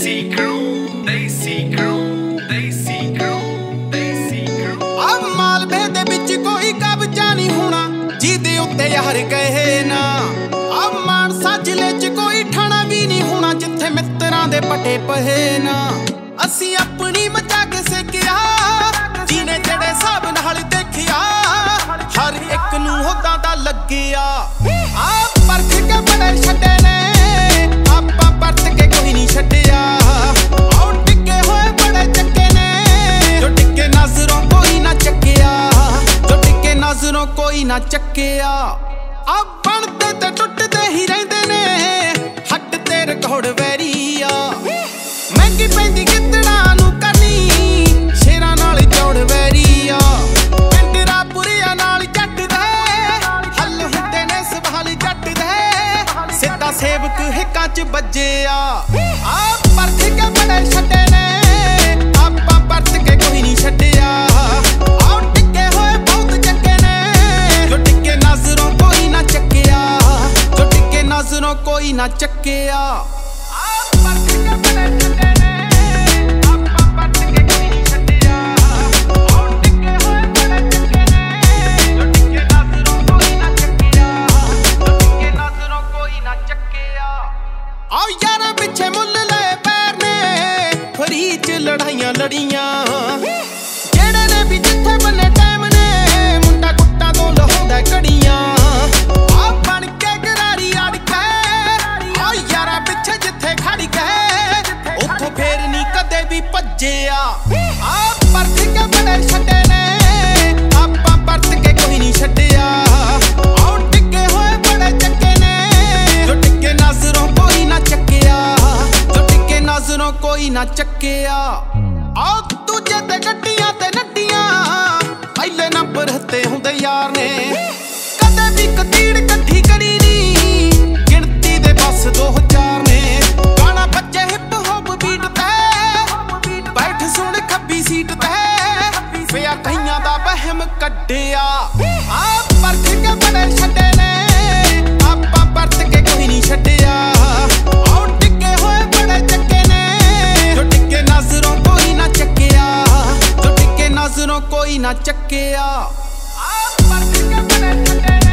ਮਾਲਵੇ ਦੇ ਵਿੱਚ ਕੋਈ ਕਬਜ਼ਾ ਨਹੀਂ ਹੋਣਾ ਜਿਹਦੇ ਉੱਤੇ ਯਾਰ ਕਹੇ ਨਾ। ਆ ਮਾਨਸਾ ਜ਼ਿਲ੍ਹੇ 'ਚ ਕੋਈ ਠਾਣਾ ਵੀ ਨਹੀਂ ਹੋਣਾ ਜਿੱਥੇ ਮਿੱਤਰਾਂ ਦੇ ਪਟੇ ਪਹੇ ਨਾ। ਅਸੀਂ ਆਪਣੀ ਮਚਾ ਕੇ ਸਿੱਖਿਆ ਜਿਹਨੇ ਜਿਹੜੇ ਹਿਸਾਬ ਨਾਲ ਦੇਖਿਆ ਹਰ ਇੱਕ ਨੂੰ ਹੋਦਾ ਦਾ ਲੱਗਿਆ। ਆ ਪਰਖ ਕੇ ਬੜੇ ਛੱਡੇ ਨੇ ਆਪਾਂ ਪਰਤ ਕੇ ਕੋਈ ਨਹੀਂ ਛੱਡਿਆ। ਆਉ ਟਿੱਕੇ ਹੋਏ ਬੜੇ ਚੱਕੇ ਨੇ ਜੋ ਟਿੱਕੇ ਨਜ਼ਰੋਂ ਕੋਈ ਨਾ ਚੱਕਿਆ, ਜੋ ਟਿੱਕੇ ਨਜ਼ਰੋਂ ਕੋਈ ਨਾ ਚੱਕਿਆ। ਆ ਬਣਦੇ ਤੇ ਟੁੱਟਦੇ ਹੀ ਰਹਿੰਦੇ ਨੇ ਹੱਟ ਤੇ ਰਿਕਾਰਡ ਵੈਰੀ ਆ। ਮਹਿੰਗੀ ਪੈਂਦੀ ਗਿੱਦੜਾਂ ਨੂੰ ਕਰਨੀ ਸ਼ੇਰਾਂ ਨਾਲ ਚੌੜ ਵੈਰੀ ਆ। ਪਿੰਡਰਾ ਪੁਰੀਆਂ ਨਾਲ ਜੱਟ ਦੇ ਹੱਲ ਹੁੰਦੇ ਨੇ ਸਵਾਲ ਜੱਟ ਦੇ ਸਿੱਧਾ ਸੇਵਕ ਹਿੱਕਾਂ 'ਚ ਵੱਜਿਆ। ਆ ਪਰਖ ਕੇ ਬੜੇ ਛੱਡੇ ਨੇ ਆਪਾਂ ਪਰਤ ਕੇ ਕੋਈ ਨਹੀਂ ਛੱਡਿਆ। ਆਉ ਟਿੱਕੇ ਹੋਏ ਬਹੁਤ ਚੱਕੇ ਨੇ ਜੋ ਟਿੱਕੇ ਨਜ਼ਰੋਂ ਕੋਈ ਨਾ ਚੱਕਿਆ, ਜੋ ਟਿੱਕੇ ਨਜ਼ਰੋਂ ਕੋਈ ਨਾ ਚੱਕਿਆ। ਆ ਪਰਖ ਕੇ ਬੜੇ ਛੱਡੇ ਨੇ ਆਪਾਂ ਪਰਤ ਕੇ ਕੋਈ ਨਹੀਂ ਛੱਡਿਆ। ਆਉ ਟਿੱਕੇ ਹੋਏ ਬੜੇ ਚੱਕੇ ਨੇ ਜੋ ਟਿੱਕੇ ਨਜ਼ਰੋਂ ਕੋਈ ਨਾ ਚੱਕਿਆ, ਜੋ ਟਿੱਕੇ ਨਜ਼ਰੋਂ ਕੋਈ ਨਾ ਚੱਕਿਆ। ਆਓ ਯਾਰਾਂ ਪਿੱਛੇ ਮੁੱਲ ਲਏ ਪੈਰ ਨੇ ਫਰੀ 'ਚ ਲੜਾਈਆਂ ਲੜੀਆਂ ਜਿਹੜੇ ਨੇ ਵੀ ਜਿੱਥੇ ਬੰਨੇ ਟਾਈਮ ਨੇ ਮੁੰਡਾ ਕੁੱਟਾਂ ਤੋਂ ਲਹਾਉਂਦਾ ਘੜੀਆਂ। ਆ ਬਣ ਕੇ ਗਰਾਰੀ ਅੜ ਕੇ ਆ ਯਾਰਾਂ ਪਿੱਛੇ ਜਿੱਥੇ ਖੜ ਕੇ ਉੱਥੋਂ ਫੇਰ ਨਹੀਂ ਕਦੇ ਵੀ ਭੱਜਿਆ। ਆ ਪਰਖ ਕੇ ਬੜੇ ਛੱਡੇ ਨੇ ਆਪਾਂ ਪਰਤ ਕੇ ਕੋਈ ਨਹੀਂ ਛੱਡਿਆ। ਆਉ ਟਿੱਕੇ ਹੋਏ ਬੜੇ ਚੱਕੇ ਨੇ ਜੋ ਟਿੱਕੇ ਨਜ਼ਰੋਂ ਕੋਈ ਨਾ ਚੱਕਿਆ, ਜੋ ਟਿੱਕੇ ਨਜ਼ਰੋਂ ਕੋਈ ਨਾ ਚੱਕਿਆ। ਆਹ ਦੂਜੇ ਤੇ ਗੱਡੀਆਂ ਤੇ ਨੱਡੀਆਂ ਪਹਿਲੇ ਨੰਬਰ ਤੇ ਹੁੰਦੇ ਯਾਰ ਨੇ ਕਦੇ ਵੀ ਕਤੀੜ ਇਕੱਠੀ ਕਰੀ ਨੀ ਗਿਣਤੀ ਦੇ ਬਸ 2000 ਨੇ। ਗਾਣਾ ਬੱਚੇ ਹਿੱਪ ਹੌਪ ਬੀਟ ਤੇ ਬੈਠ ਸੁਣ ਖੱਬੀ ਸੀਟ ਤੇ ਪਿਆ ਕਈਆਂ ਦਾ ਵਹਿਮ ਕੱਢਿਆ। ਆ ਪਰਖ ਕੇ ਬੜੇ ਛੱਡੇ ਨੇ ਆਪਾਂ ਪਰਤ ਕੇ ਕੋਈ ਨਹੀਂ ਛੱਡਿਆ। ਆਉ ਟਿੱਕੇ ਹੋਏ ਬੜੇ ਚੱਕੇ ਨੇ ਜੋ ਟਿੱਕੇ ਨਜ਼ਰੋਂ ਕੋਈ ਨਾ ਚੱਕਿਆ, ਜੋ ਟਿੱਕੇ ਨਜ਼ਰੋਂ ਕੋਈ ਨਾ ਚੱਕਿਆ। ਆ ਪਰਖ ਕੇ ਬੜੇ ਛੱਡੇ